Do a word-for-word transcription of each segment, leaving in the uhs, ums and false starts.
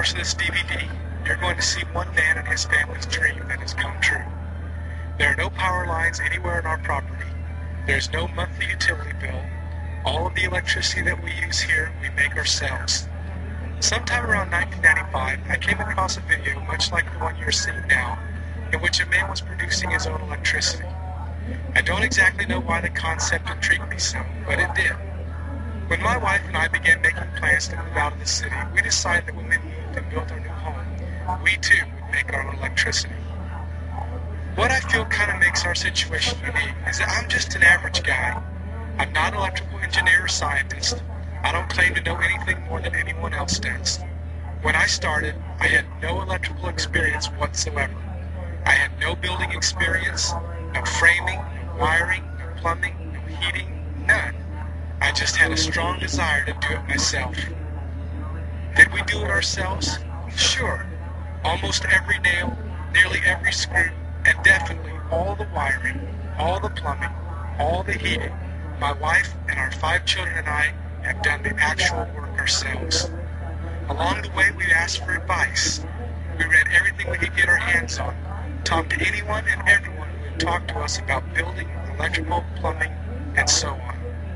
course of this D V D, you're going to see one man and his family's dream that has come true. There are no power lines anywhere on our property. There's no monthly utility bill. All of the electricity that we use here, we make ourselves. Sometime around nineteen ninety-five, I came across a video much like the one you're seeing now, in which a man was producing his own electricity. I don't exactly know why the concept intrigued me so, but it did. When my wife and I began making plans to move out of the city, we decided that when we moved and built our new home, we too would make our own electricity. What I feel kind of makes our situation unique is that I'm just an average guy. I'm not an electrical engineer or scientist. I don't claim to know anything more than anyone else does. When I started, I had no electrical experience whatsoever. I had no building experience, no framing, no wiring, no plumbing, no heating, none. I just had a strong desire to do it myself. Did we do it ourselves? Sure. Almost every nail, nearly every screw, and definitely all the wiring, all the plumbing, all the heating. My wife and our five children and I have done the actual work ourselves. Along the way, we asked for advice. We read everything we could get our hands on, talked to anyone and everyone who would talk to us about building, electrical, plumbing, and so on.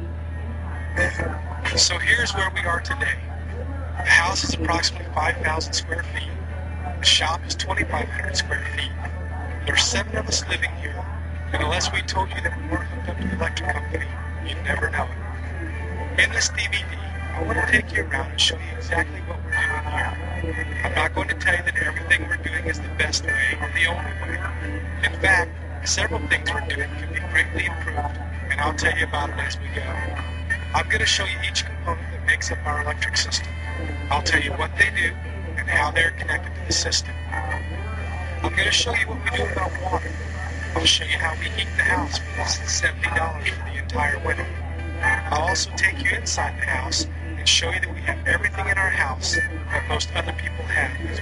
So here's where we are today. The house is approximately five thousand square feet. The shop is twenty-five hundred square feet. There are seven of us living here, and unless we told you that we weren't hooked up to the electric company, you'd never know it. In this D V D, I want to take you around and show you exactly what we're doing here. I'm not going to tell you that everything we're doing is the best way or the only way. In fact, several things we're doing can be greatly improved, and I'll tell you about it as we go. I'm going to show you each component that makes up our electric system. I'll tell you what they do and how they're connected to the system. I'm going to show you what we do about water. I'll show you how we heat the house for less than seventy dollars for the entire winter. I'll also take you inside the house and show you that we have everything in our house that most other people have as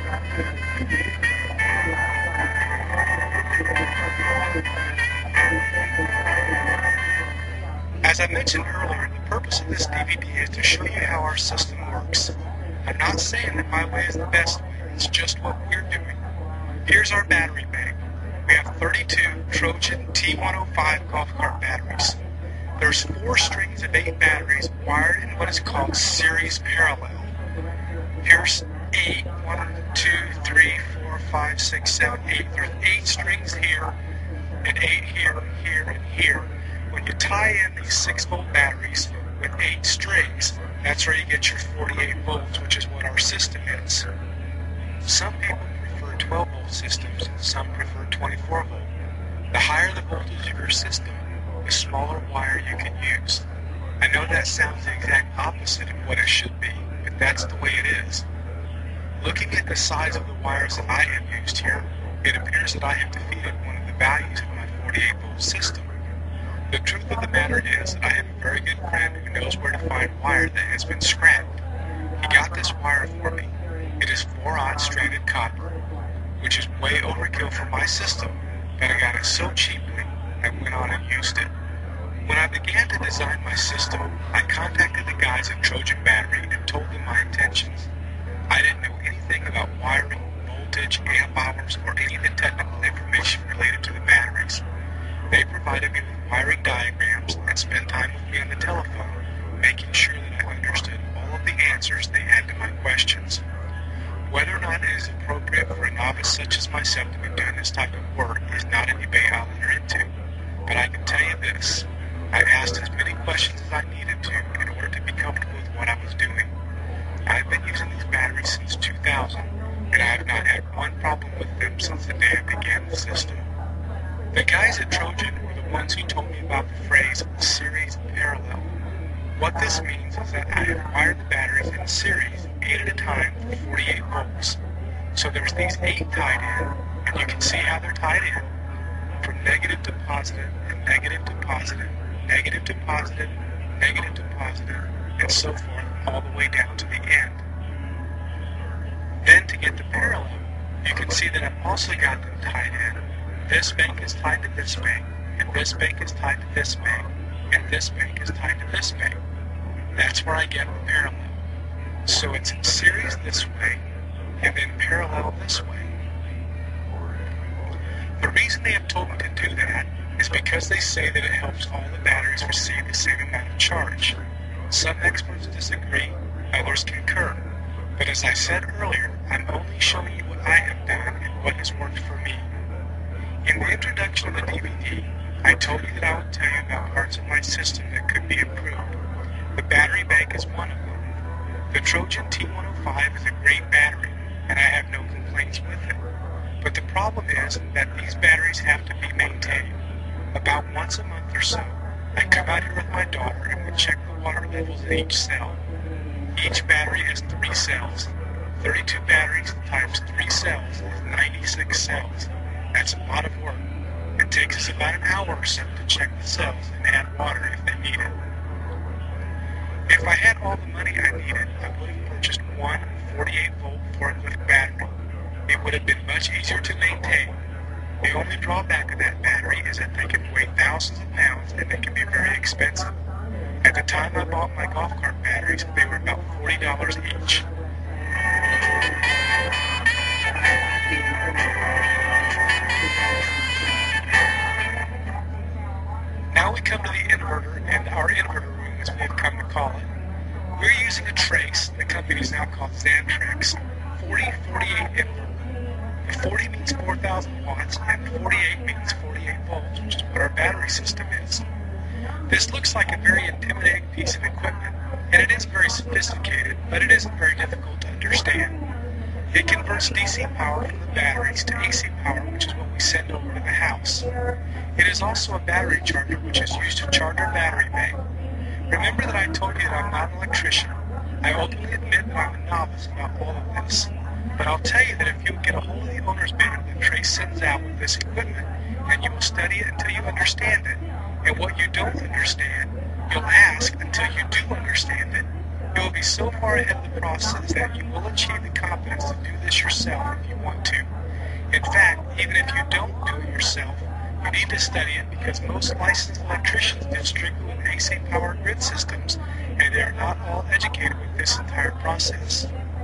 well. As I mentioned earlier, the purpose of this D V D is to show you how our system works. I'm not saying that my way is the best way, it's just what we're doing. Here's our battery bank. We have thirty-two Trojan T one oh five golf cart batteries. There's four strings of eight batteries wired in what is called series parallel. Here's eight, one, two, three, four, five, six, seven, eight. There's eight strings here, and eight here, here, and here. When you tie in these six volt batteries with eight strings, that's where you get your forty-eight volts, which is what our system is. Some people prefer twelve volt systems, some prefer twenty-four volt. The higher the voltage of your system, the smaller wire you can use. I know that sounds the exact opposite of what it should be, but that's the way it is. Looking at the size of the wires that I have used here, it appears that I have defeated one of the values of my forty-eight volt system. The truth of the matter is, I have a very good friend who knows where to find wire that has been scrapped. He got this wire for me. It is four-aught stranded copper, which is way overkill for my system, but I got it so cheaply, I went on and used it. When I began to design my system, I contacted the guys at Trojan Battery and told them my intentions. I didn't know anything about wiring, voltage, amp hours, or any of the technical information related to the batteries. They provided me with wiring diagrams and spent time with me on the telephone, making sure that I understood all of the answers they had to my questions. Whether or not it is appropriate for a novice such as myself to be doing this type of work is not a debate I'll enter into, but I can tell you this. I asked as many questions as I needed to in order to be comfortable with what I was doing. I've been using these batteries since two thousand, and I have not had one problem with them since the day I began the system. The guys at Trojan were the ones who told me about the phrase series parallel. What this means is that I have wired the batteries in series, eight at a time, for forty-eight volts. So there's these eight tied in, and you can see how they're tied in, from negative to positive, and negative to positive, negative to positive, negative to positive, and so forth, all the way down to the end. Then to get the parallel, you can see that I've also got them tied in. This bank is tied to this bank, and this bank is tied to this bank, and this bank is tied to this bank. That's where I get the parallel. So it's in series this way, and then parallel this way. The reason they have told me to do that is because they say that it helps all the batteries receive the same amount of charge. Some experts disagree, others concur. But as I said earlier, I'm only showing you what I have done and what has worked for me. In the introduction of the D V D, I told you that I would tell you about parts of my system that could be improved. The battery bank is one of them. The Trojan T one oh five is a great battery, and I have no complaints with it. But the problem is that these batteries have to be maintained. About once a month or so, I come out here with my daughter and we check the water levels in each cell. Each battery has three cells. thirty-two batteries times three cells is ninety-six cells. That's a lot of work. It takes us about an hour or so to check the cells and add water if they need it. If I had all the money I needed, I would have purchased one forty-eight volt forklift battery. It would have been much easier to maintain. The only drawback of that battery is that they can weigh thousands of pounds and they can be very expensive. At the time I bought my golf cart batteries, they were about forty dollars each. Now we come to the inverter and our inverter room, as we have come to call it. We're using a Trace, the company is now called Xantrex, forty forty-eight inverter. The forty means four thousand watts, and forty-eight means forty-eight volts, which is what our battery system is. This looks like a very intimidating piece of equipment, and it is very sophisticated, but it isn't very difficult to understand. It converts D C power from the batteries to A C power, which is what we send over to the house. It is also a battery charger, which is used to charge our battery bank. Remember that I told you that I'm not an electrician. I openly admit that I'm a novice about all of this. But I'll tell you that if you get a hold of the owner's manual that Trace sends out with this equipment, and you will study it until you understand it, and what you don't understand, you'll ask until you do understand it, you will be so far ahead of the process that you will achieve the confidence to do this yourself if you want to. In fact, even if you don't do it yourself, you need to study it because most licensed electricians deal strictly with A C power grid systems, and they are not all educated with this entire process.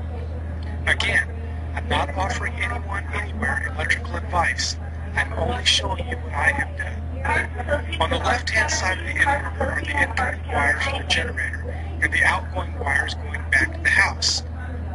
Again, I'm not offering anyone anywhere electrical advice. I'm only showing you what I have done. On the left-hand side of the inverter are the incoming wires for the generator, and the outgoing wires going back to the house.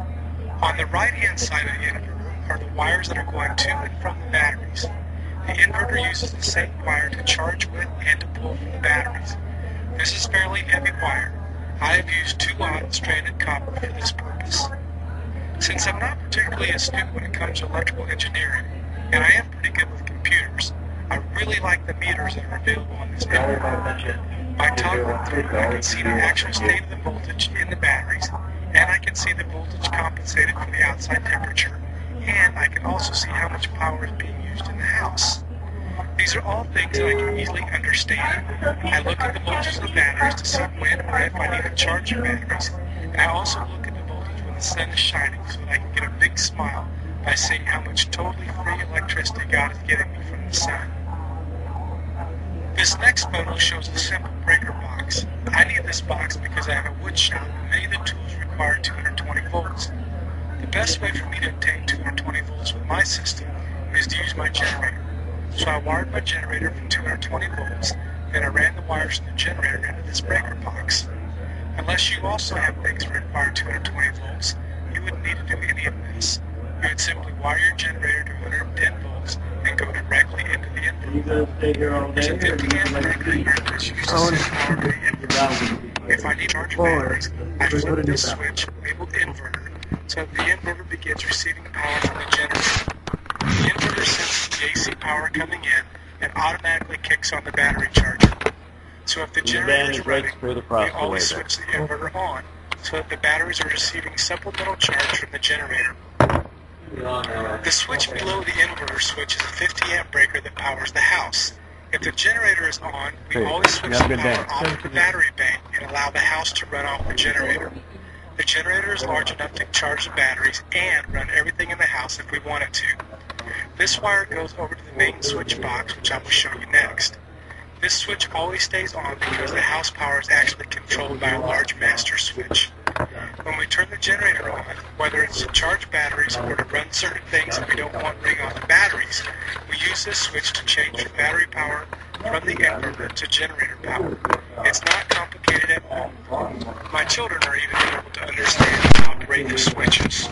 On the right-hand side of the inverter are the wires that are going to and from the batteries. The inverter uses the same wire to charge with and to pull from the batteries. This is fairly heavy wire. I have used two aught stranded copper for this purpose. Since I'm not particularly astute when it comes to electrical engineering, and I am pretty good with computers, I really like the meters that are available on this inverter. By toggling through, I can see the actual state of the voltage in the batteries, and I can see the voltage compensated for the outside temperature, and I can also see how much power is being used in the house. These are all things that I can easily understand. I look at the voltage of the batteries to see when or if I need to charge the batteries, and I also look at the voltage when the sun is shining so that I can get a big smile by seeing how much totally free electricity God is giving me from the sun. This next photo shows a simple breaker box. I need this box because I have a wood shop and many of the tools require two hundred twenty volts. The best way for me to obtain two hundred twenty volts with my system is to use my generator. So I wired my generator from two hundred twenty volts, then I ran the wires from the generator into this breaker box. Unless you also have things that require two hundred twenty volts, you wouldn't need to do any of this. You would simply wire your generator to one hundred ten volts and go directly into the inverter. There's a fifty amp breaker here that's used to send power to the inverter. If I need to charge batteries, I flip this switch labeled inverter so that the inverter begins receiving power from the generator. The inverter senses the A C power coming in and automatically kicks on the battery charger. So if the generator is running, we always switch the inverter on so that the batteries are receiving supplemental charge from the generator. The switch below the inverter switch is a fifty amp breaker that powers the house. If the generator is on, we always switch the power off the battery bank and allow the house to run off the generator. The generator is large enough to charge the batteries and run everything in the house if we want it to. This wire goes over to the main switch box, which I will show you next. This switch always stays on because the house power is actually controlled by a large master switch. When we turn the generator on, whether it's to charge batteries or to run certain things that we don't want running off the batteries, we use this switch to change the battery power from the inverter to generator power. It's not complicated at all. My children are even able to understand and operate the switches.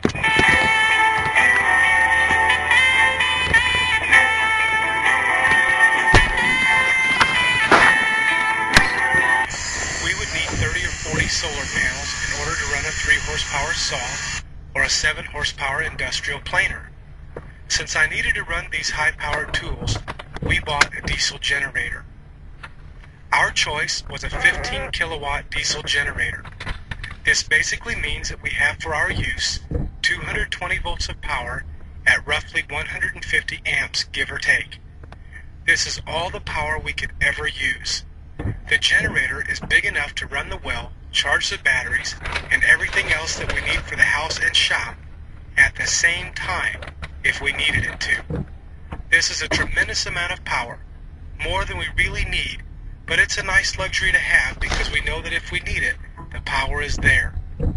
We would need thirty or forty solar panels in order to run a three horsepower saw or a seven horsepower industrial planer. Since I needed to run these high-powered tools, we bought a diesel generator. Our choice was a fifteen kilowatt diesel generator. This basically means that we have for our use two hundred twenty volts of power at roughly one hundred fifty amps, give or take. This is all the power we could ever use. The generator is big enough to run the well, charge the batteries, and everything else that we need for the house and shop at the same time if we needed it to. This is a tremendous amount of power, more than we really need, but it's a nice luxury to have because we know that if we need it, the power is there.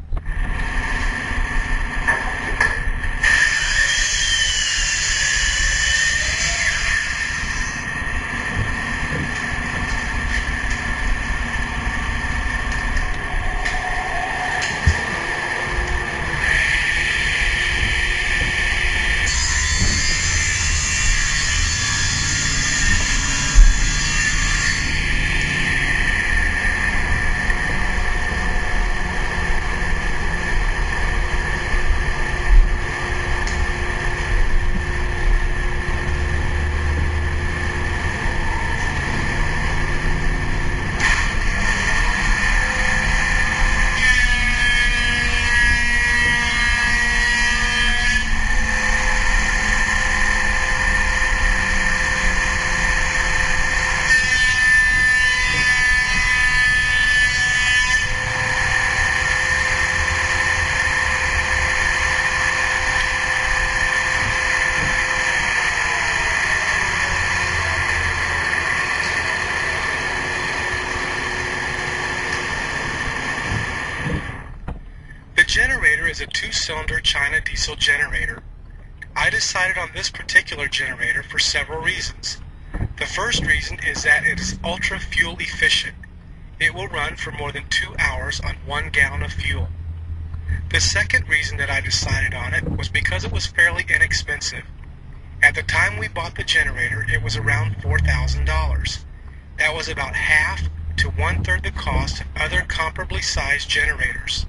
The generator is a two-cylinder China diesel generator. I decided on this particular generator for several reasons. The first reason is that it is ultra fuel efficient. It will run for more than two hours on one gallon of fuel. The second reason that I decided on it was because it was fairly inexpensive. At the time we bought the generator, it was around four thousand dollars. That was about half to one-third the cost of other comparably sized generators.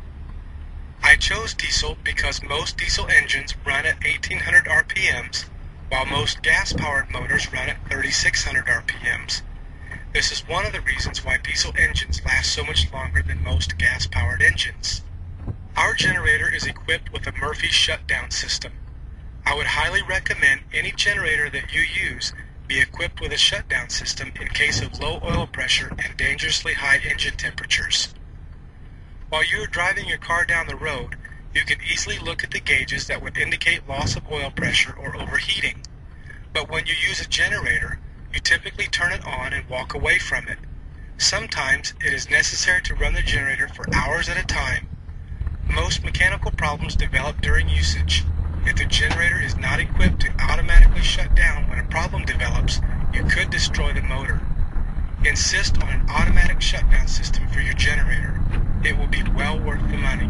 I chose diesel because most diesel engines run at eighteen hundred R P Ms, while most gas-powered motors run at thirty-six hundred R P Ms. This is one of the reasons why diesel engines last so much longer than most gas-powered engines. Our generator is equipped with a Murphy shutdown system. I would highly recommend any generator that you use be equipped with a shutdown system in case of low oil pressure and dangerously high engine temperatures. While you are driving your car down the road, you can easily look at the gauges that would indicate loss of oil pressure or overheating. But when you use a generator, you typically turn it on and walk away from it. Sometimes it is necessary to run the generator for hours at a time. Most mechanical problems develop during usage. If the generator is not equipped to automatically shut down when a problem develops, you could destroy the motor. Insist on an automatic shutdown system for your generator. It will be well worth the money.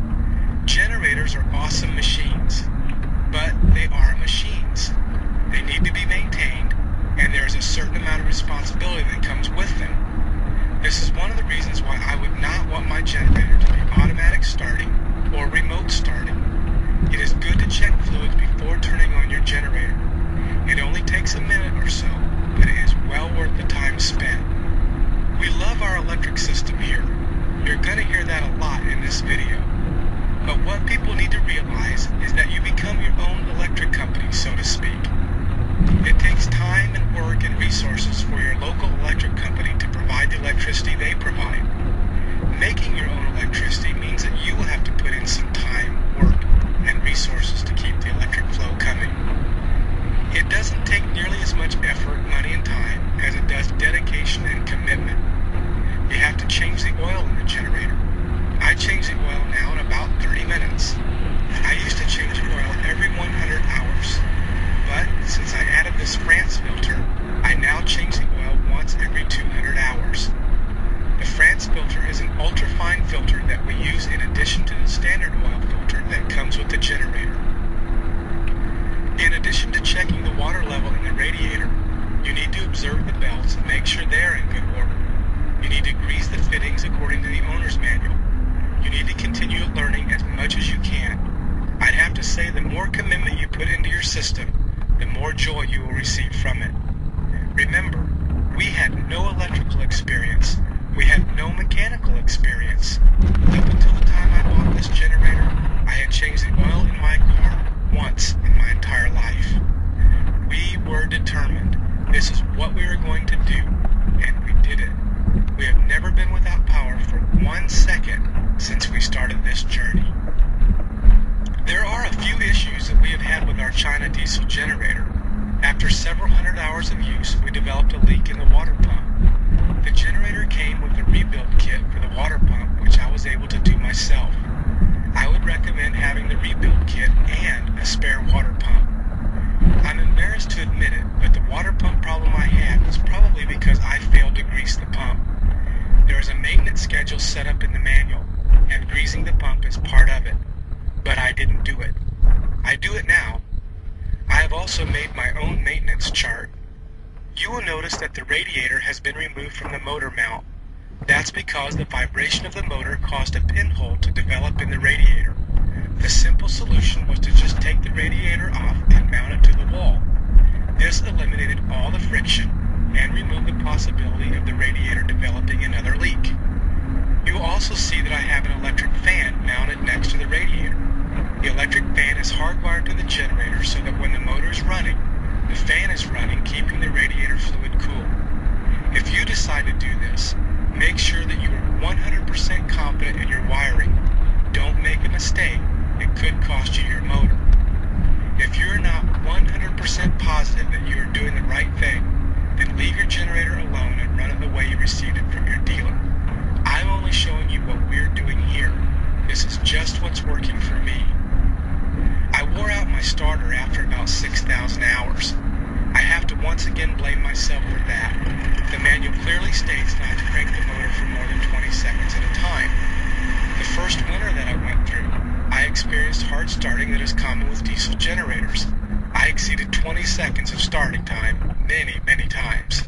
Generators are awesome machines, but they are machines. They need to be maintained, and there is a certain amount of responsibility that comes with them. This is one of the reasons why I would not want my generator to be automatic starting or remote starting. It is good to check fluids before turning on your generator. It only takes a minute or so, but it is well worth the time spent. We love our electric system here. You're going to hear that a lot in this video. But what people need to realize is that you become your own electric company, so to speak. It takes time and work and resources for your local electric company to provide the electricity they provide. Making your own electricity means that you will have to put in some time, work, and resources to keep the electric flow coming. It doesn't take nearly as much effort, money, and time as it does dedication and commitment. You have to change the oil in the generator. I change the ultrafine filter that we use in addition to the standard oil filter that comes with the generator. In addition to checking the water level in the radiator, you need to observe the belts and make sure they are in good order. You need to grease the fittings according to the owner's manual. You need to continue learning as much as you can. I'd have to say the more commitment you put into your system, the more joy you will receive from it. Remember, we had no electrical experience. We had no mechanical experience. Up until the time I bought this generator, I had changed the oil in my car once in my entire life. We were determined. This is what we were going to do, and we did it. We have never been without power for one second since we started this journey. There are a few issues that we have had with our China diesel generator. After several hundred hours of use, we developed a leak in the water pump. The generator came with a rebuild kit for the water pump, which I was able to do myself. I would recommend having the rebuild kit and a spare water pump. I'm embarrassed to admit it, but the water pump problem I had was probably because I failed to grease the pump. There is a maintenance schedule set up in the manual, and greasing the pump is part of it. But I didn't do it. I do it now. I have also made my own maintenance chart. You will notice that the radiator has been removed from the motor mount. That's because the vibration of the motor caused a pinhole to develop in the radiator. The simple solution was to just take the radiator off and mount it to the wall. This eliminated all the friction and removed the possibility of the radiator developing another leak. You will also see that I have an electric fan mounted next to the radiator. The electric fan is hardwired to the generator so that when the motor is running, the fan is running, keeping the radiator fluid cool. If you decide to do this, make sure that you are one hundred percent confident in your wiring. Don't make a mistake. It could cost you your motor. If you're not one hundred percent positive that you are doing the right thing, then leave your generator alone and run it the way you received it from your dealer. I'm only showing you what we're doing here. This is just what's working for me. I wore out my starter after about six thousand hours. I have to once again blame myself for that. The manual clearly states not to crank the motor for more than twenty seconds at a time. The first winter that I went through, I experienced hard starting that is common with diesel generators. I exceeded twenty seconds of starting time many, many times.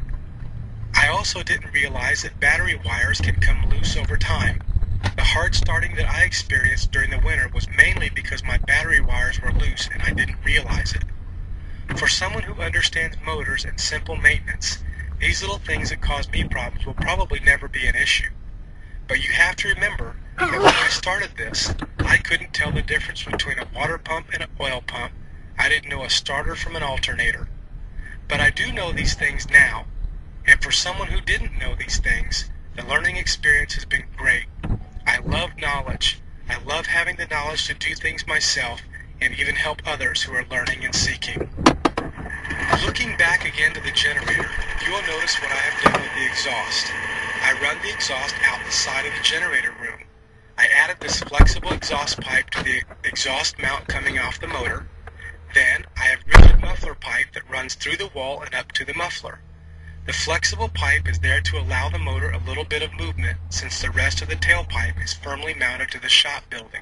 I also didn't realize that battery wires can come loose over time. The hard starting that I experienced during the winter was mainly because my battery wires were loose and I didn't realize it. For someone who understands motors and simple maintenance, these little things that cause me problems will probably never be an issue. But you have to remember that when I started this, I couldn't tell the difference between a water pump and an oil pump. I didn't know a starter from an alternator. But I do know these things now, and for someone who didn't know these things, the learning experience has been great. I love knowledge. I love having the knowledge to do things myself and even help others who are learning and seeking. Looking back again to the generator, you will notice what I have done with the exhaust. I run the exhaust out the side of the generator room. I added this flexible exhaust pipe to the exhaust mount coming off the motor. Then I have rigid muffler pipe that runs through the wall and up to the muffler. The flexible pipe is there to allow the motor a little bit of movement since the rest of the tailpipe is firmly mounted to the shop building.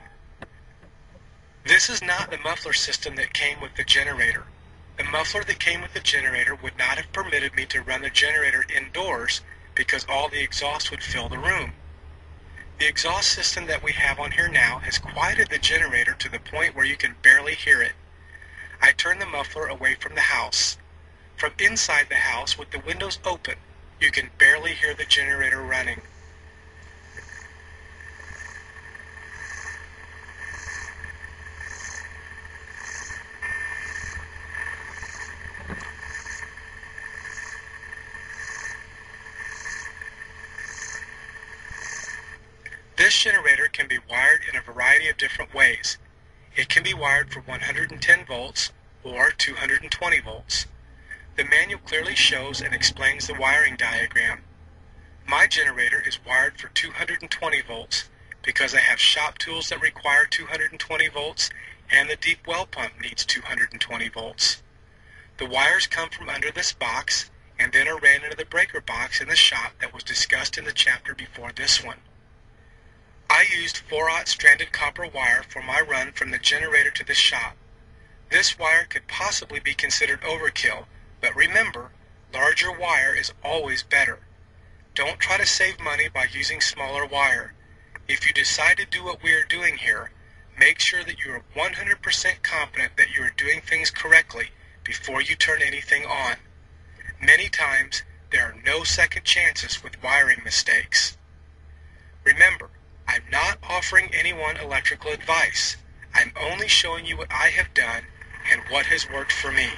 This is not the muffler system that came with the generator. The muffler that came with the generator would not have permitted me to run the generator indoors because all the exhaust would fill the room. The exhaust system that we have on here now has quieted the generator to the point where you can barely hear it. I turn the muffler away from the house. From inside the house, with the windows open, you can barely hear the generator running. This generator can be wired in a variety of different ways. It can be wired for one hundred ten volts or two hundred twenty volts. The manual clearly shows and explains the wiring diagram. My generator is wired for two hundred twenty volts because I have shop tools that require two hundred twenty volts and the deep well pump needs two hundred twenty volts. The wires come from under this box and then are ran into the breaker box in the shop that was discussed in the chapter before this one. I used four-aught stranded copper wire for my run from the generator to the shop. This wire could possibly be considered overkill, but remember, larger wire is always better. Don't try to save money by using smaller wire. If you decide to do what we are doing here, make sure that you are one hundred percent confident that you are doing things correctly before you turn anything on. Many times, there are no second chances with wiring mistakes. Remember, I'm not offering anyone electrical advice. I'm only showing you what I have done and what has worked for me.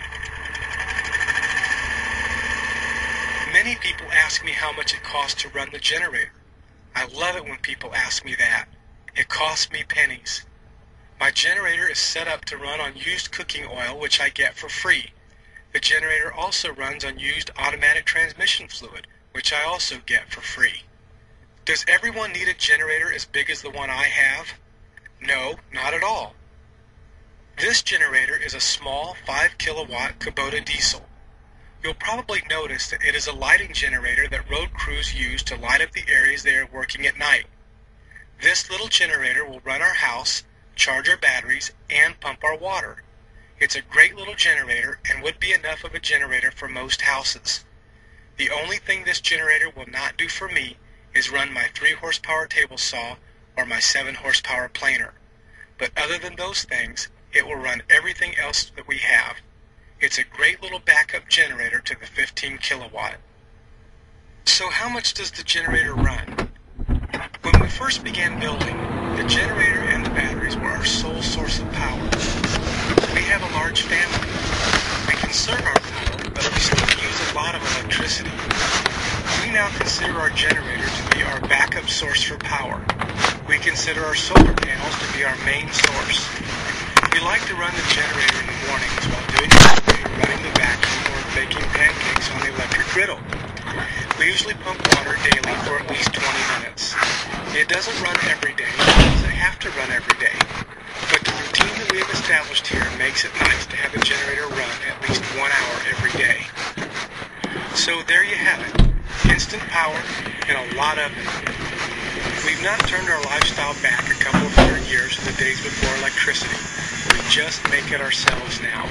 Many people ask me how much it costs to run the generator. I love it when people ask me that. It costs me pennies. My generator is set up to run on used cooking oil, which I get for free. The generator also runs on used automatic transmission fluid, which I also get for free. Does everyone need a generator as big as the one I have? No, not at all. This generator is a small five kilowatt Kubota diesel. You'll probably notice that it is a lighting generator that road crews use to light up the areas they are working at night. This little generator will run our house, charge our batteries, and pump our water. It's a great little generator and would be enough of a generator for most houses. The only thing this generator will not do for me is run my three horsepower table saw or my seven horsepower planer. But other than those things, it will run everything else that we have. It's a great little backup generator to the fifteen kilowatt. So how much does the generator run? When we first began building, the generator and the batteries were our sole source of power. We have a large family. We conserve our power, but we still use a lot of electricity. We now consider our generator to be our backup source for power. We consider our solar panels to be our main source. We like to run the generator in the mornings while doing laundry, running the vacuum, or baking pancakes on the electric griddle. We usually pump water daily for at least twenty minutes. It doesn't run every day, it doesn't have to run every day. But the routine that we have established here makes it nice to have the generator run at least one hour every day. So there you have it. Instant power and a lot of it. We've not turned our lifestyle back a couple of hundred years to the days before electricity. We just make it ourselves now.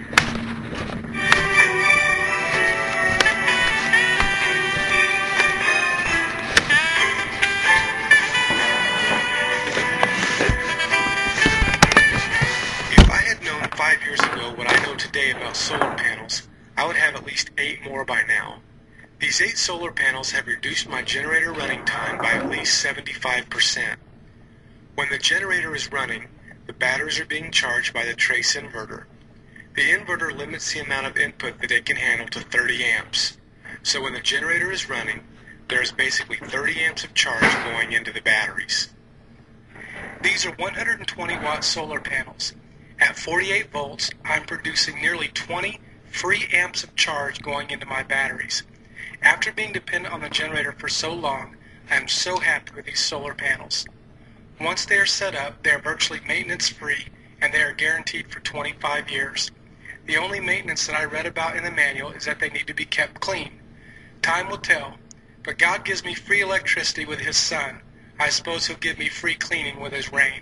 If I had known five years ago what I know today about solar panels, I would have at least eight more by now. These eight solar panels have reduced my generator running time by at least seventy-five percent. When the generator is running, the batteries are being charged by the trace inverter. The inverter limits the amount of input that it can handle to thirty amps. So when the generator is running, there is basically thirty amps of charge going into the batteries. These are one hundred twenty watt solar panels. At forty-eight volts, I'm producing nearly twenty free amps of charge going into my batteries. After being dependent on the generator for so long, I am so happy with these solar panels. Once they are set up, they are virtually maintenance-free, and they are guaranteed for twenty-five years. The only maintenance that I read about in the manual is that they need to be kept clean. Time will tell, but God gives me free electricity with His sun. I suppose He'll give me free cleaning with His rain.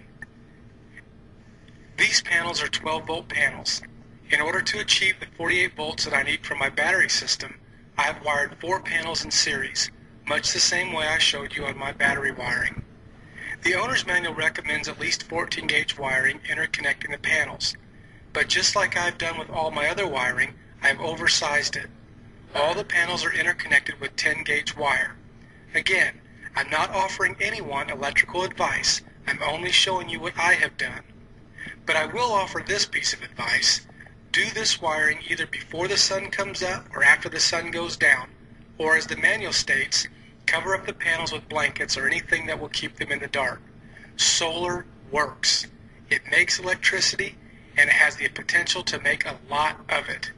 These panels are twelve volt panels. In order to achieve the forty-eight volts that I need from my battery system, I have wired four panels in series, much the same way I showed you on my battery wiring. The owner's manual recommends at least fourteen gauge wiring interconnecting the panels, but just like I've done with all my other wiring, I've oversized it. All the panels are interconnected with ten gauge wire. Again, I'm not offering anyone electrical advice, I'm only showing you what I have done. But I will offer this piece of advice. Do this wiring either before the sun comes up or after the sun goes down, or as the manual states, cover up the panels with blankets or anything that will keep them in the dark. Solar works. It makes electricity, and it has the potential to make a lot of it.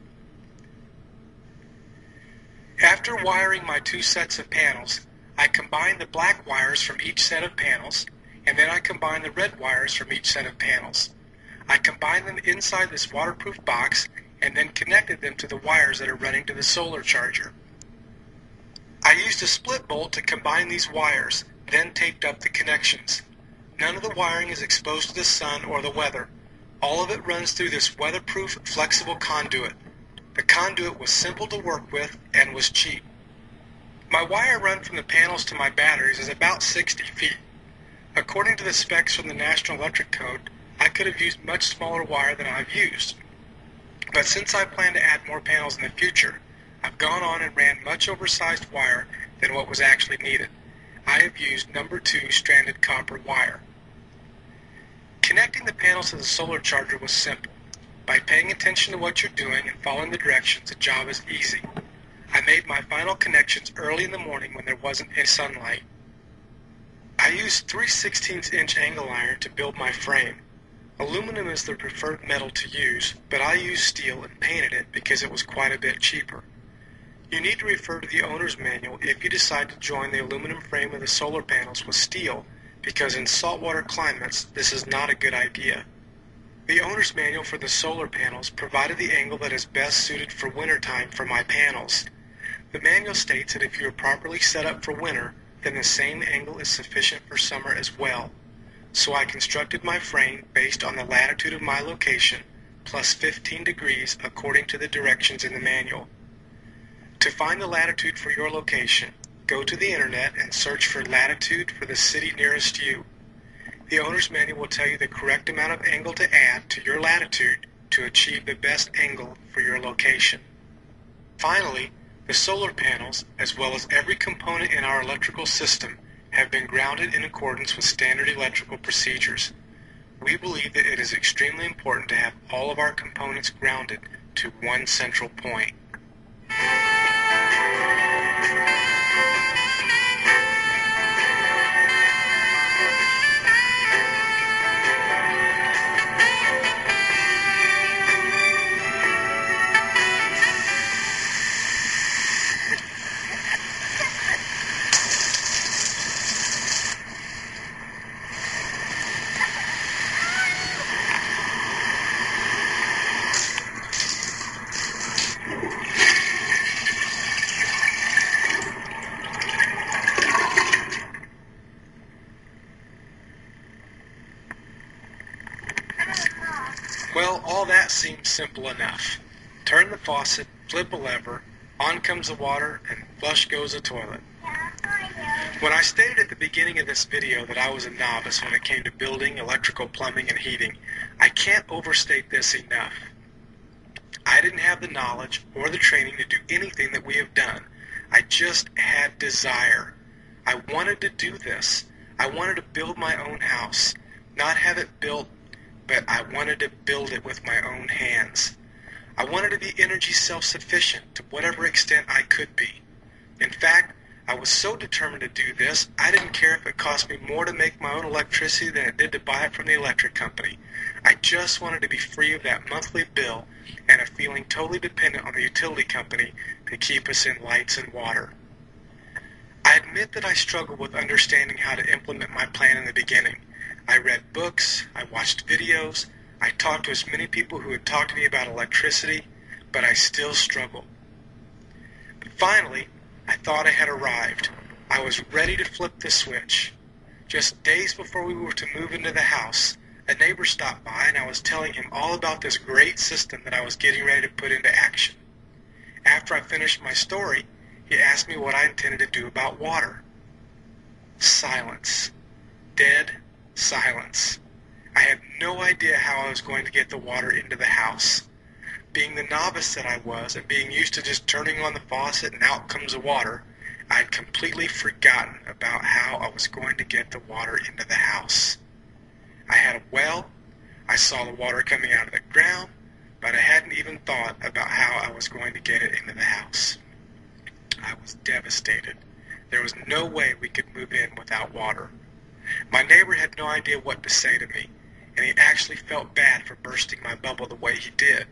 After wiring my two sets of panels, I combine the black wires from each set of panels, and then I combine the red wires from each set of panels. I combined them inside this waterproof box and then connected them to the wires that are running to the solar charger. I used a split bolt to combine these wires, then taped up the connections. None of the wiring is exposed to the sun or the weather. All of it runs through this weatherproof, flexible conduit. The conduit was simple to work with and was cheap. My wire run from the panels to my batteries is about sixty feet. According to the specs from the National Electric Code, I could have used much smaller wire than I've used. But since I plan to add more panels in the future, I've gone on and ran much oversized wire than what was actually needed. I have used number two stranded copper wire. Connecting the panels to the solar charger was simple. By paying attention to what you're doing and following the directions, the job is easy. I made my final connections early in the morning when there wasn't any sunlight. I used three sixteenths inch angle iron to build my frame. Aluminum is the preferred metal to use, but I used steel and painted it because it was quite a bit cheaper. You need to refer to the owner's manual if you decide to join the aluminum frame of the solar panels with steel, because in saltwater climates this is not a good idea. The owner's manual for the solar panels provided the angle that is best suited for wintertime for my panels. The manual states that if you are properly set up for winter, then the same angle is sufficient for summer as well. So I constructed my frame based on the latitude of my location, plus fifteen degrees according to the directions in the manual. To find the latitude for your location, go to the internet and search for latitude for the city nearest you. The owner's manual will tell you the correct amount of angle to add to your latitude to achieve the best angle for your location. Finally, the solar panels, as well as every component in our electrical system, have been grounded in accordance with standard electrical procedures. We believe that it is extremely important to have all of our components grounded to one central point. Well, all that seems simple enough. Turn the faucet, flip a lever, on comes the water, and flush goes the toilet. When I stated at the beginning of this video that I was a novice when it came to building, electrical, plumbing, and heating, I can't overstate this enough. I didn't have the knowledge or the training to do anything that we have done. I just had desire. I wanted to do this. I wanted to build my own house, not have it built, but I wanted to build it with my own hands. I wanted to be energy self-sufficient to whatever extent I could be. In fact, I was so determined to do this, I didn't care if it cost me more to make my own electricity than it did to buy it from the electric company. I just wanted to be free of that monthly bill and of feeling totally dependent on the utility company to keep us in lights and water. I admit that I struggled with understanding how to implement my plan in the beginning. I read books, I watched videos, I talked to as many people who had talked to me about electricity, but I still struggled. But finally, I thought I had arrived. I was ready to flip the switch. Just days before we were to move into the house, a neighbor stopped by and I was telling him all about this great system that I was getting ready to put into action. After I finished my story, he asked me what I intended to do about water. Silence. Dead silence. I had no idea how I was going to get the water into the house. Being the novice that I was and being used to just turning on the faucet and out comes the water, I had completely forgotten about how I was going to get the water into the house. I had a well, I saw the water coming out of the ground, but I hadn't even thought about how I was going to get it into the house. I was devastated. There was no way we could move in without water. My neighbor had no idea what to say to me, and he actually felt bad for bursting my bubble the way he did.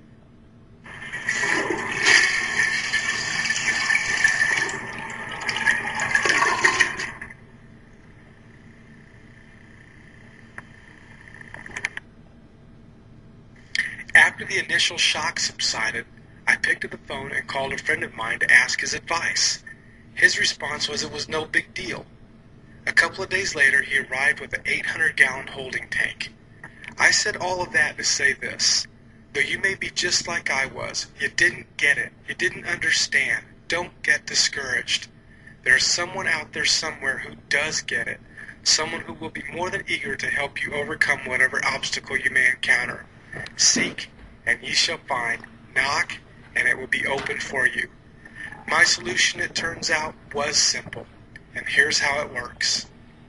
After the initial shock subsided, I picked up the phone and called a friend of mine to ask his advice. His response was it was no big deal. A couple of days later, he arrived with an eight hundred gallon holding tank. I said all of that to say this. Though you may be just like I was, you didn't get it, you didn't understand, don't get discouraged. There is someone out there somewhere who does get it, someone who will be more than eager to help you overcome whatever obstacle you may encounter. Seek, and ye shall find. Knock, and it will be opened for you. My solution, it turns out, was simple, and here's how it works.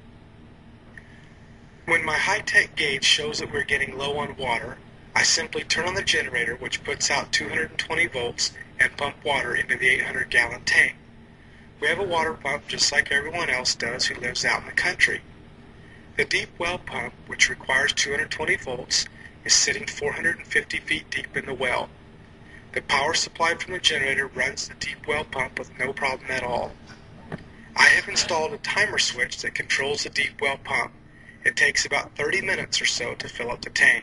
When my high-tech gauge shows that we're getting low on water, I simply turn on the generator, which puts out two hundred twenty volts, and pump water into the eight hundred gallon tank. We have a water pump just like everyone else does who lives out in the country. The deep well pump, which requires two hundred twenty volts, is sitting four hundred fifty feet deep in the well. The power supplied from the generator runs the deep well pump with no problem at all. I have installed a timer switch that controls the deep well pump. It takes about thirty minutes or so to fill up the tank.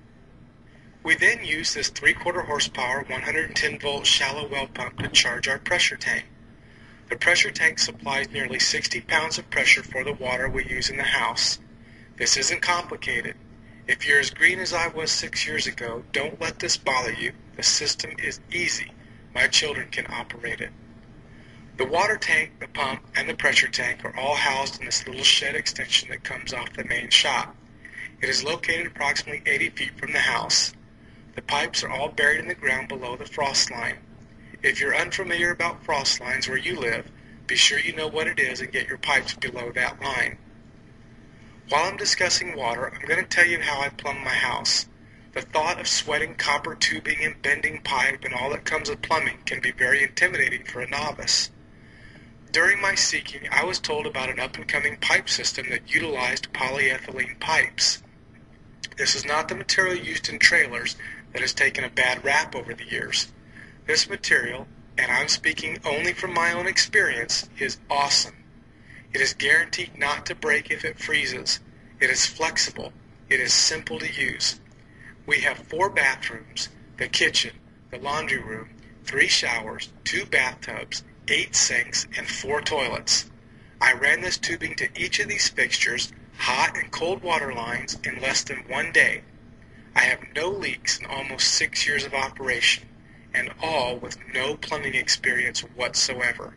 We then use this three-quarter horsepower, one hundred ten volt shallow well pump to charge our pressure tank. The pressure tank supplies nearly sixty pounds of pressure for the water we use in the house. This isn't complicated. If you're as green as I was six years ago, don't let this bother you. The system is easy. My children can operate it. The water tank, the pump, and the pressure tank are all housed in this little shed extension that comes off the main shop. It is located approximately eighty feet from the house. The pipes are all buried in the ground below the frost line. If you're unfamiliar about frost lines where you live, be sure you know what it is and get your pipes below that line. While I'm discussing water, I'm going to tell you how I plumb my house. The thought of sweating copper tubing and bending pipe and all that comes with plumbing can be very intimidating for a novice. During my seeking, I was told about an up-and-coming pipe system that utilized polyethylene pipes. This is not the material used in trailers that has taken a bad rap over the years. This material, and I'm speaking only from my own experience, is awesome. It is guaranteed not to break if it freezes. It is flexible. It is simple to use. We have four bathrooms, the kitchen, the laundry room, three showers, two bathtubs, eight sinks, and four toilets. I ran this tubing to each of these fixtures, hot and cold water lines, in less than one day. I have no leaks in almost six years of operation, and all with no plumbing experience whatsoever.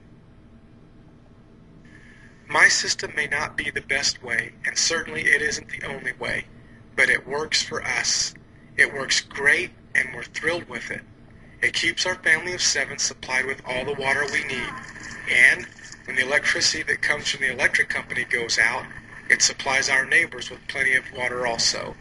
My system may not be the best way, and certainly it isn't the only way, but it works for us. It works great, and we're thrilled with it. It keeps our family of seven supplied with all the water we need, and when the electricity that comes from the electric company goes out, it supplies our neighbors with plenty of water also.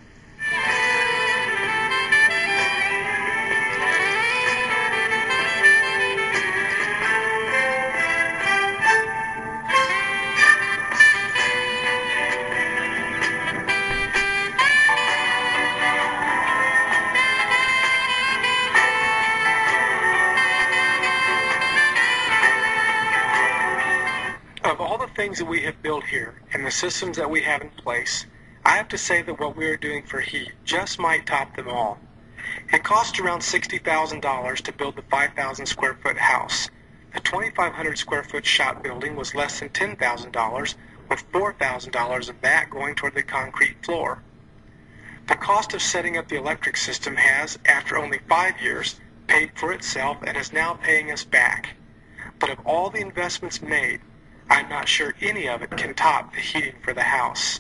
Of all the things that we have built here and the systems that we have in place, I have to say that what we are doing for heat just might top them all. It cost around sixty thousand dollars to build the five thousand square foot house. The twenty-five hundred square foot shop building was less than ten thousand dollars, with four thousand dollars of that going toward the concrete floor. The cost of setting up the electric system has, after only five years, paid for itself and is now paying us back. But of all the investments made, I'm not sure any of it can top the heating for the house.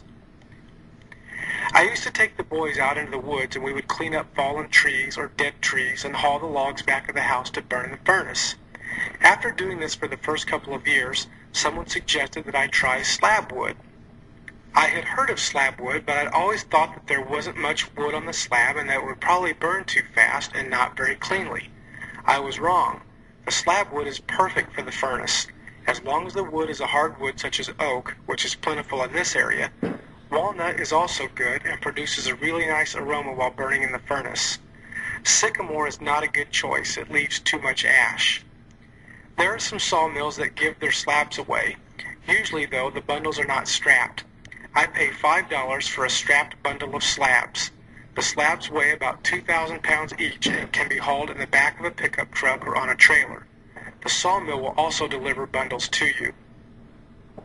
I used to take the boys out into the woods and we would clean up fallen trees or dead trees and haul the logs back of the house to burn in the furnace. After doing this for the first couple of years, someone suggested that I try slab wood. I had heard of slab wood, but I'd always thought that there wasn't much wood on the slab and that it would probably burn too fast and not very cleanly. I was wrong. The slab wood is perfect for the furnace. As long as the wood is a hardwood such as oak, which is plentiful in this area, walnut is also good and produces a really nice aroma while burning in the furnace. Sycamore is not a good choice. It leaves too much ash. There are some sawmills that give their slabs away. Usually, though, the bundles are not strapped. I pay five dollars for a strapped bundle of slabs. The slabs weigh about two thousand pounds each and can be hauled in the back of a pickup truck or on a trailer. The sawmill will also deliver bundles to you.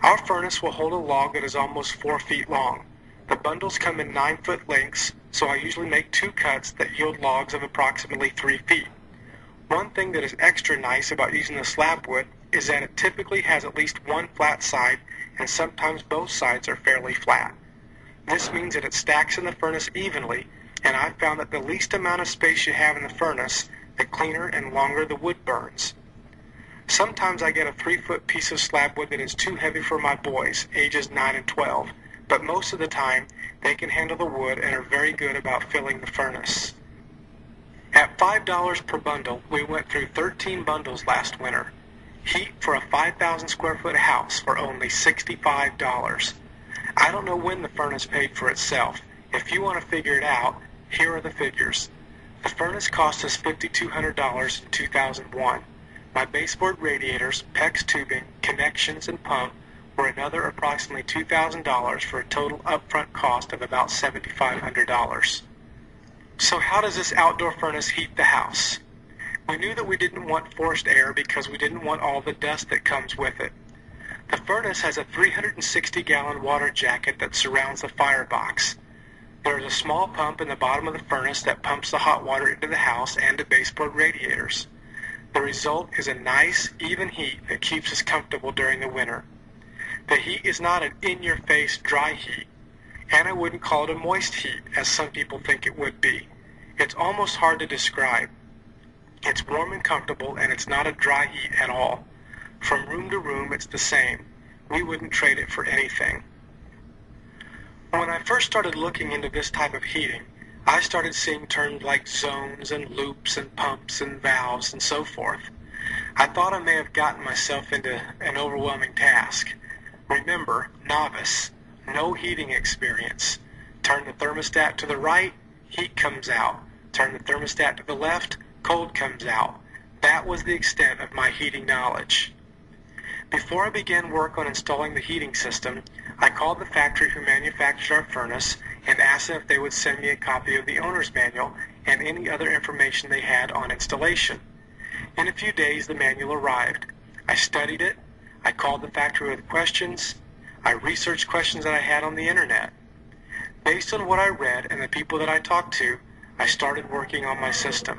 Our furnace will hold a log that is almost four feet long. The bundles come in nine foot lengths, so I usually make two cuts that yield logs of approximately three feet. One thing that is extra nice about using the slab wood is that it typically has at least one flat side, and sometimes both sides are fairly flat. This means that it stacks in the furnace evenly, and I've found that the least amount of space you have in the furnace, the cleaner and longer the wood burns. Sometimes I get a three-foot piece of slab wood that is too heavy for my boys, ages nine and twelve, but most of the time they can handle the wood and are very good about filling the furnace. At five dollars per bundle, we went through thirteen bundles last winter. Heat for a five thousand square foot house for only sixty-five dollars. I don't know when the furnace paid for itself. If you want to figure it out, here are the figures. The furnace cost us five thousand two hundred dollars in two thousand one. My baseboard radiators, PEX tubing, connections, and pump were another approximately two thousand dollars for a total upfront cost of about seven thousand five hundred dollars. So how does this outdoor furnace heat the house? We knew that we didn't want forced air because we didn't want all the dust that comes with it. The furnace has a three hundred sixty gallon water jacket that surrounds the firebox. There is a small pump in the bottom of the furnace that pumps the hot water into the house and to baseboard radiators. The result is a nice, even heat that keeps us comfortable during the winter. The heat is not an in-your-face, dry heat, and I wouldn't call it a moist heat, as some people think it would be. It's almost hard to describe. It's warm and comfortable, and it's not a dry heat at all. From room to room, it's the same. We wouldn't trade it for anything. When I first started looking into this type of heating, I started seeing terms like zones and loops and pumps and valves and so forth. I thought I may have gotten myself into an overwhelming task. Remember, novice, no heating experience. Turn the thermostat to the right, heat comes out. Turn the thermostat to the left, cold comes out. That was the extent of my heating knowledge. Before I began work on installing the heating system, I called the factory who manufactured our furnace and asked them if they would send me a copy of the owner's manual and any other information they had on installation. In a few days, the manual arrived. I studied it. I called the factory with questions. I researched questions that I had on the internet. Based on what I read and the people that I talked to, I started working on my system.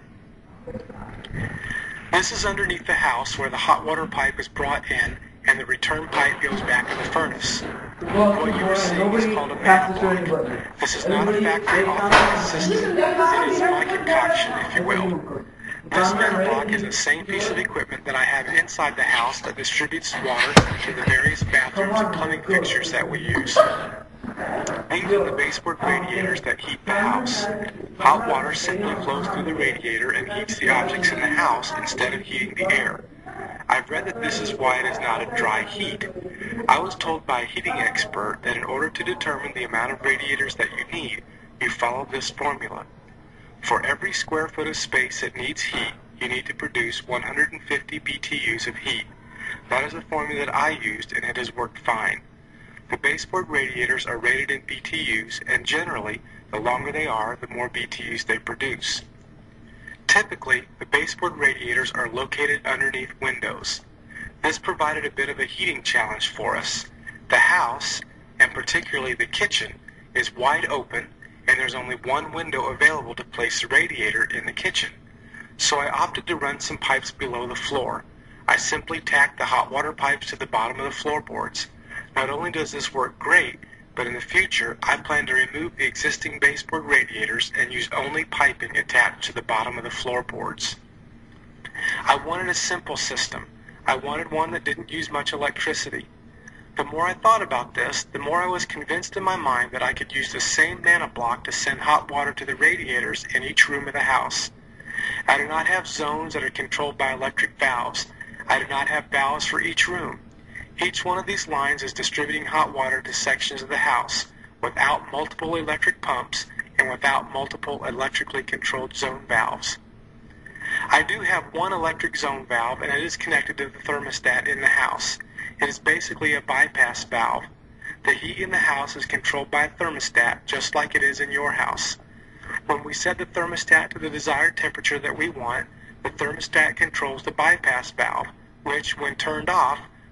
This is underneath the house where the hot water pipe is brought in and the return pipe goes back in the furnace. What you are seeing is called a manifold. This is not a factory authorized system. It is my concoction, if you will. This manifold is the same piece of equipment that I have inside the house that distributes water to the various bathrooms and plumbing fixtures that we use. These are the baseboard radiators that heat the house. Hot water simply flows through the radiator and heats the objects in the house instead of heating the air. I've read that this is why it is not a dry heat. I was told by a heating expert that in order to determine the amount of radiators that you need, you follow this formula. For every square foot of space that needs heat, you need to produce one hundred fifty B T Us of heat. That is the formula that I used, and it has worked fine. The baseboard radiators are rated in B T Us, and generally, the longer they are, the more B T Us they produce. Typically, the baseboard radiators are located underneath windows. This provided a bit of a heating challenge for us. The house, and particularly the kitchen, is wide open, and there's only one window available to place the radiator in the kitchen. So I opted to run some pipes below the floor. I simply tacked the hot water pipes to the bottom of the floorboards. Not only does this work great, but in the future, I plan to remove the existing baseboard radiators and use only piping attached to the bottom of the floorboards. I wanted a simple system. I wanted one that didn't use much electricity. The more I thought about this, the more I was convinced in my mind that I could use the same NanoBlock to send hot water to the radiators in each room of the house. I do not have zones that are controlled by electric valves. I do not have valves for each room. Each one of these lines is distributing hot water to sections of the house without multiple electric pumps and without multiple electrically controlled zone valves. I do have one electric zone valve, and it is connected to the thermostat in the house. It is basically a bypass valve. The heat in the house is controlled by a thermostat, just like it is in your house. When we set the thermostat to the desired temperature that we want, the thermostat controls the bypass valve, which, when turned off,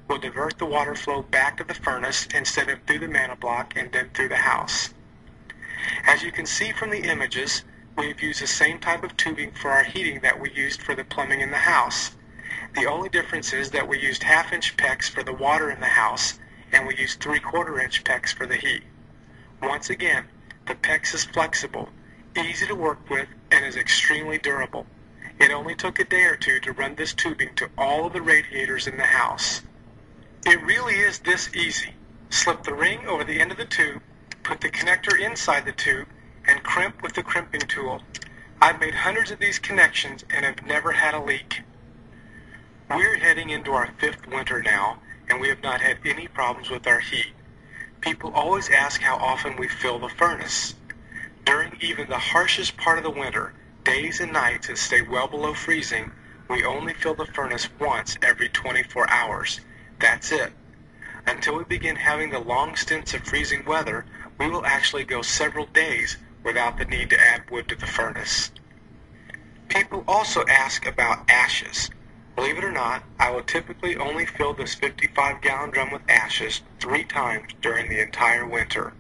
will divert the water flow back to the furnace instead of through the manoblock and then through the house. As you can see from the images, we've used the same type of tubing for our heating that we used for the plumbing in the house. The only difference is that we used half-inch P E X for the water in the house, and we used three-quarter inch P E X for the heat. Once again, the P E X is flexible, easy to work with, and is extremely durable. It only took a day or two to run this tubing to all of the radiators in the house. It really is this easy. Slip the ring over the end of the tube, put the connector inside the tube, and crimp with the crimping tool. I've made hundreds of these connections and have never had a leak. We're heading into our fifth winter now, and we have not had any problems with our heat. People always ask how often we fill the furnace. During even the harshest part of the winter, days and nights that stay well below freezing, we only fill the furnace once every twenty-four hours. That's it. Until we begin having the long stints of freezing weather, we will actually go several days without the need to add wood to the furnace. People also ask about ashes. Believe it or not, I will typically only fill this fifty-five gallon drum with ashes three times during the entire winter.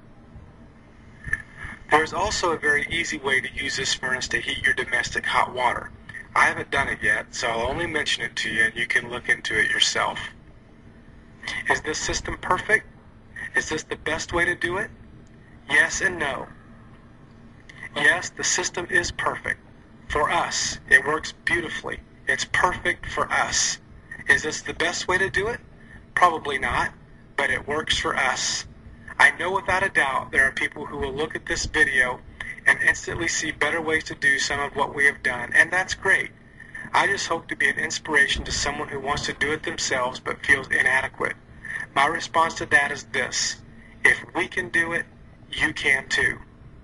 There is also a very easy way to use this furnace to heat your domestic hot water. I haven't done it yet, so I'll only mention it to you and you can look into it yourself. Is this system perfect? Is this the best way to do it? Yes and no. Yes, the system is perfect. For us, it works beautifully. It's perfect for us. Is this the best way to do it? Probably not, but it works for us. I know without a doubt there are people who will look at this video and instantly see better ways to do some of what we have done, and that's great. I just hope to be an inspiration to someone who wants to do it themselves but feels inadequate. My response to that is this: if we can do it, you can too.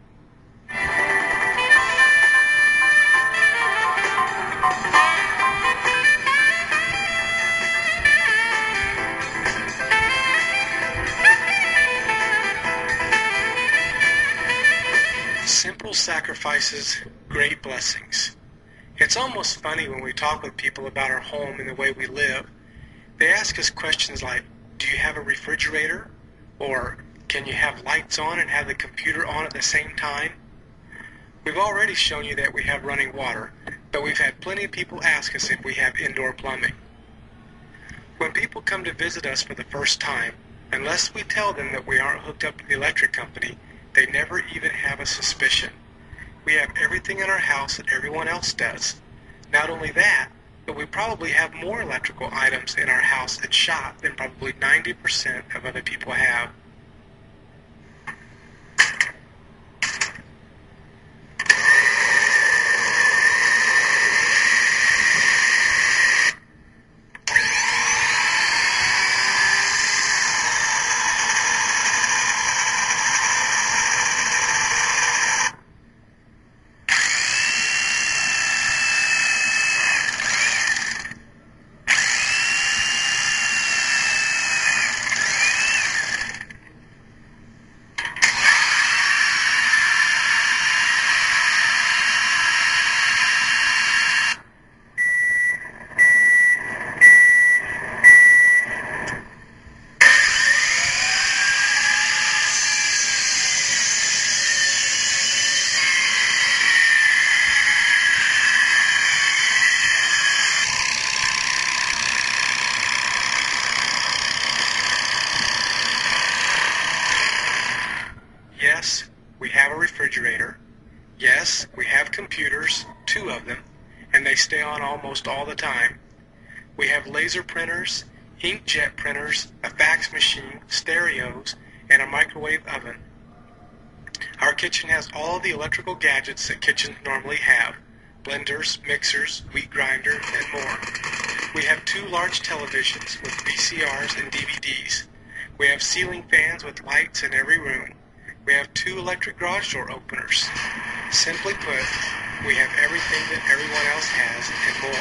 Simple sacrifices, great blessings. It's almost funny when we talk with people about our home and the way we live. They ask us questions like, do you have a refrigerator? Or can you have lights on and have the computer on at the same time? We've already shown you that we have running water, but we've had plenty of people ask us if we have indoor plumbing. When people come to visit us for the first time, unless we tell them that we aren't hooked up to the electric company, they never even have a suspicion. We have everything in our house that everyone else does. Not only that, but we probably have more electrical items in our house and shop than probably ninety percent of other people have. Yes, we have a refrigerator. Yes, we have computers, two of them, and they stay on almost all the time. We have laser printers, inkjet printers, a fax machine, stereos, and a microwave oven. Our kitchen has all the electrical gadgets that kitchens normally have: blenders, mixers, wheat grinder, and more. We have two large televisions with V C Rs and D V Ds. We have ceiling fans with lights in every room. We have two electric garage door openers. Simply put, we have everything that everyone else has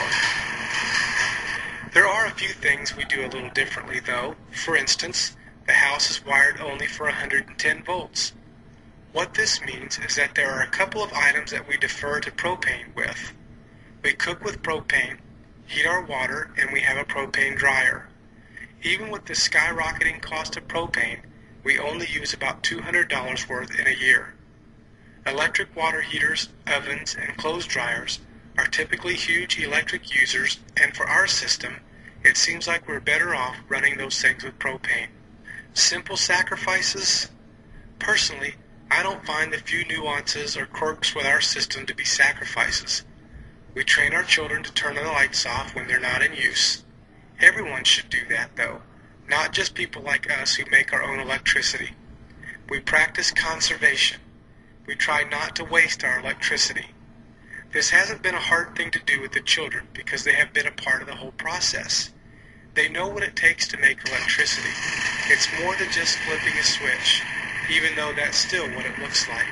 and more. There are a few things we do a little differently though. For instance, the house is wired only for one hundred ten volts. What this means is that there are a couple of items that we defer to propane with. We cook with propane, heat our water, and we have a propane dryer. Even with the skyrocketing cost of propane, we only use about two hundred dollars worth in a year. Electric water heaters, ovens, and clothes dryers are typically huge electric users, and for our system, it seems like we're better off running those things with propane. Simple sacrifices? Personally, I don't find the few nuances or quirks with our system to be sacrifices. We train our children to turn the lights off when they're not in use. Everyone should do that, though, not just people like us who make our own electricity. We practice conservation. We try not to waste our electricity. This hasn't been a hard thing to do with the children because they have been a part of the whole process. They know what it takes to make electricity. It's more than just flipping a switch, even though that's still what it looks like.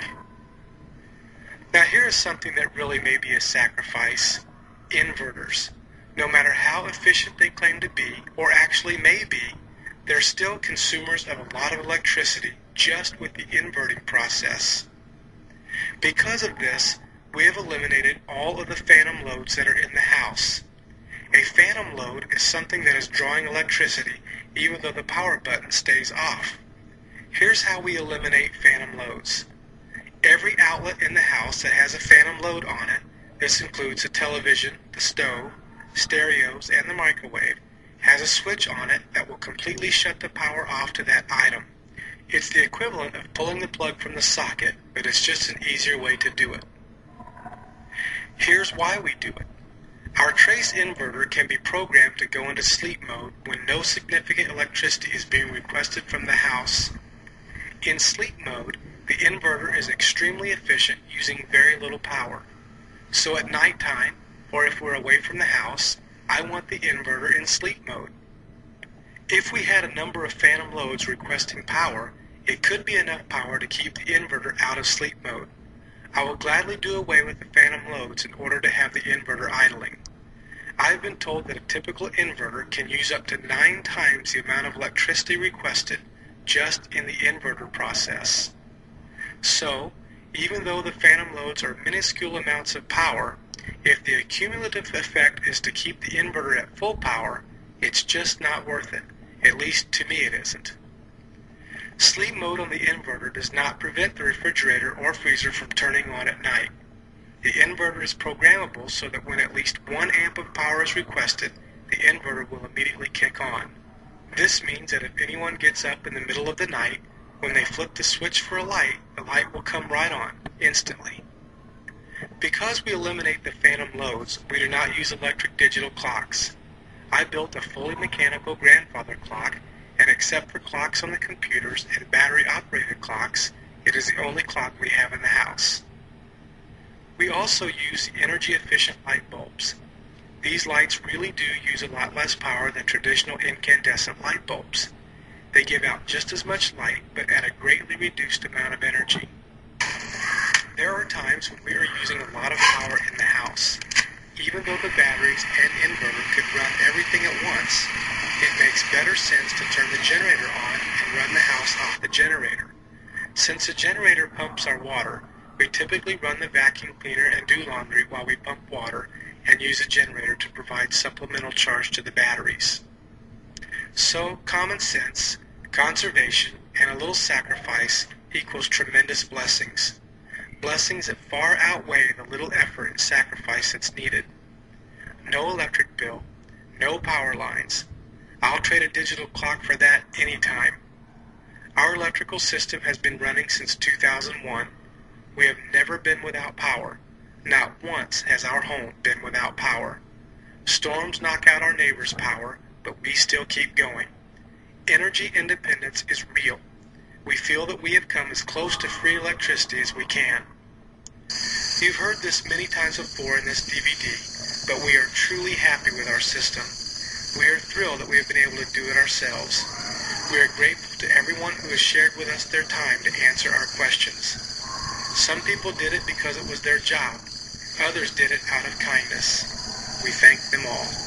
Now here is something that really may be a sacrifice. Inverters. No matter how efficient they claim to be, or actually may be, they're still consumers of a lot of electricity just with the inverting process. Because of this, we have eliminated all of the phantom loads that are in the house. A phantom load is something that is drawing electricity even though the power button stays off. Here's how we eliminate phantom loads. Every outlet in the house that has a phantom load on it, this includes the television, the stove, stereos, and the microwave, has a switch on it that will completely shut the power off to that item. It's the equivalent of pulling the plug from the socket, but it's just an easier way to do it. Here's why we do it. Our trace inverter can be programmed to go into sleep mode when no significant electricity is being requested from the house. In sleep mode, the inverter is extremely efficient using very little power. So at nighttime, or if we're away from the house, I want the inverter in sleep mode. If we had a number of phantom loads requesting power, it could be enough power to keep the inverter out of sleep mode. I will gladly do away with the phantom loads in order to have the inverter idling. I've been told that a typical inverter can use up to nine times the amount of electricity requested just in the inverter process. So, even though the phantom loads are minuscule amounts of power, if the accumulative effect is to keep the inverter at full power, it's just not worth it. At least to me it isn't. Sleep mode on the inverter does not prevent the refrigerator or freezer from turning on at night. The inverter is programmable so that when at least one amp of power is requested, the inverter will immediately kick on. This means that if anyone gets up in the middle of the night, when they flip the switch for a light, the light will come right on, instantly. Because we eliminate the phantom loads, we do not use electric digital clocks. I built a fully mechanical grandfather clock, and except for clocks on the computers and battery-operated clocks, it is the only clock we have in the house. We also use energy-efficient light bulbs. These lights really do use a lot less power than traditional incandescent light bulbs. They give out just as much light, but at a greatly reduced amount of energy. There are times when we are using a lot of power in the house. Even though the batteries and inverter could run everything at once, it makes better sense to turn the generator on and run the house off the generator. Since the generator pumps our water, we typically run the vacuum cleaner and do laundry while we pump water and use the generator to provide supplemental charge to the batteries. So, common sense, conservation, and a little sacrifice equals tremendous blessings. Blessings that far outweigh the little effort and sacrifice that's needed. No electric bill, no power lines. I'll trade a digital clock for that anytime. Our electrical system has been running since two thousand one. We have never been without power. Not once has our home been without power. Storms knock out our neighbors' power, but we still keep going. Energy independence is real. We feel that we have come as close to free electricity as we can. You've heard this many times before in this D V D, but we are truly happy with our system. We are thrilled that we have been able to do it ourselves. We are grateful to everyone who has shared with us their time to answer our questions. Some people did it because it was their job. Others did it out of kindness. We thank them all.